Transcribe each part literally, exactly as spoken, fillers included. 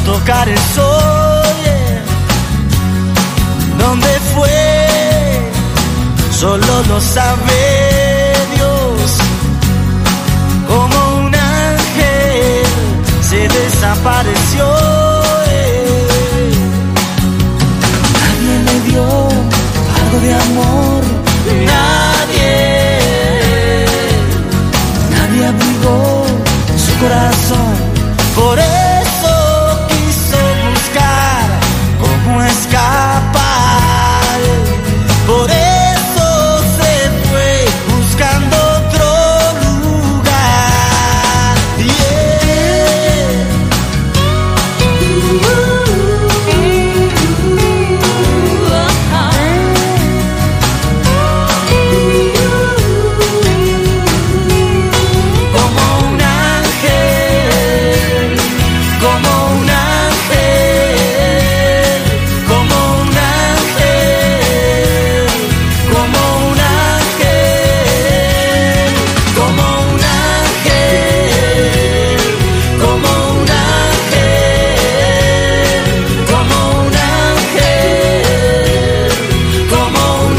tocar el sol. Yeah. ¿Dónde fue? Solo lo sabe Dios. Como un ángel se desapareció. Yeah. Nadie le dio algo de amor. Nadie. Nadie abrigó su corazón. Por eso quiso buscar cómo escapar. Por eso se fue buscando otro lugar. Yeah. Como un ángel, como un ángel, como un ángel, como un ángel, como un ángel, como un ángel, como un ángel, como un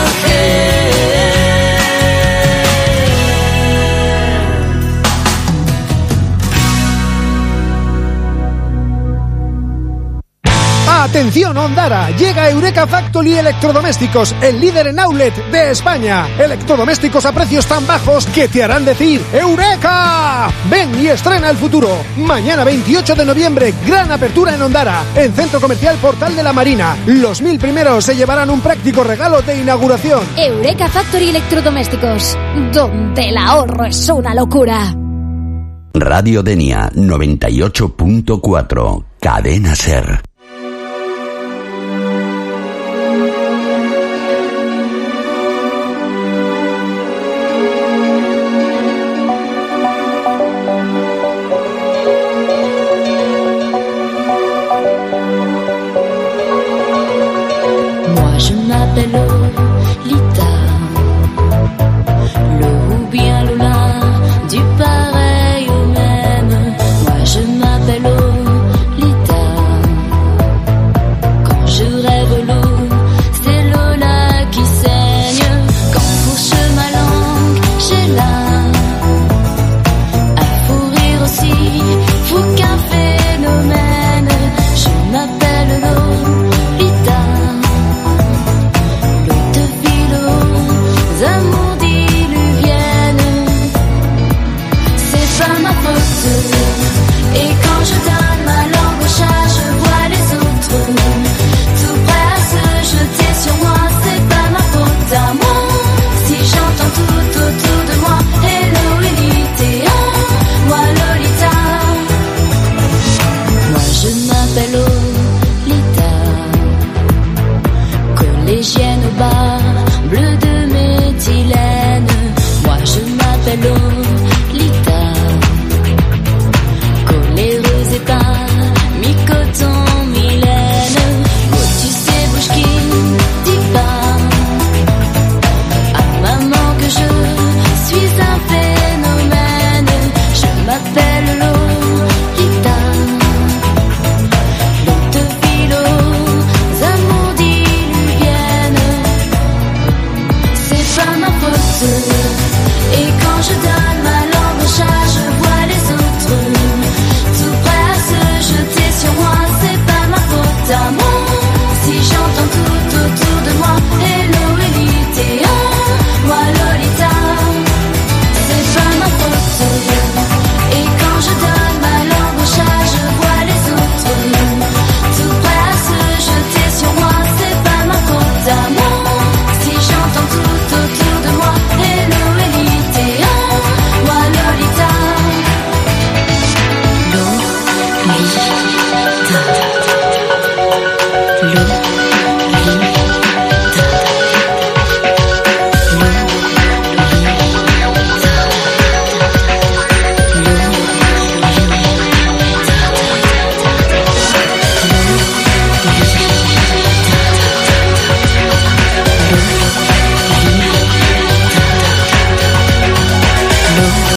Atención Ondara, llega Eureka Factory Electrodomésticos, el líder en outlet de España. Electrodomésticos a precios tan bajos que te harán decir ¡Eureka! Ven y estrena el futuro. Mañana veintiocho de noviembre, gran apertura en Ondara, en Centro Comercial Portal de la Marina. Los mil primeros se llevarán un práctico regalo de inauguración. Eureka Factory Electrodomésticos, donde el ahorro es una locura. Radio Denia noventa y ocho punto cuatro, Cadena Ser. Moi je m'appelle Lolita, le ou bien Lola, du pareil au même. Moi je m'appelle Lolita, quand je rêve l'eau, c'est Lola qui saigne. Quand fourche ma langue, j'ai là un fou rire aussi, fou qu'un phénomène. Je m'appelle Lolita, amours diluviennes, c'est pas ma faute. Et quand je donne ma langue au chat, je vois les autres tout prêts à se jeter sur moi. C'est pas ma faute à moi si j'entends tout autour de moi hello Elite, moi Lolita. Moi je m'appelle Lolita, collégienne au bar bleu de méthylène. Moi je m'appelle